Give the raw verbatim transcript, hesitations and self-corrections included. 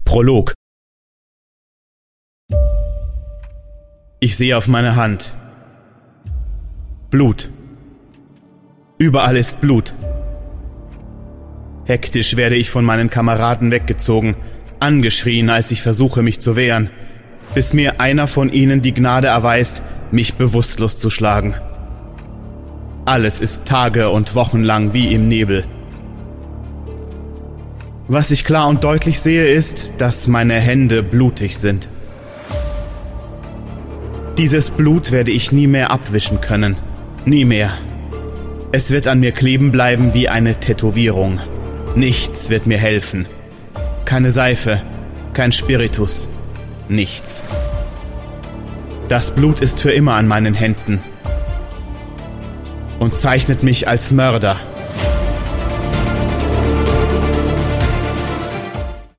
Prolog. Ich sehe auf meine Hand. Blut. Überall ist Blut. Hektisch werde ich von meinen Kameraden weggezogen, angeschrien, als ich versuche, mich zu wehren, bis mir einer von ihnen die Gnade erweist, mich bewusstlos zu schlagen. Alles ist Tage und Wochen lang wie im Nebel. Was ich klar und deutlich sehe, ist, dass meine Hände blutig sind. Dieses Blut werde ich nie mehr abwischen können. Nie mehr. Es wird an mir kleben bleiben wie eine Tätowierung. Nichts wird mir helfen. Keine Seife, kein Spiritus, nichts. Das Blut ist für immer an meinen Händen und zeichnet mich als Mörder,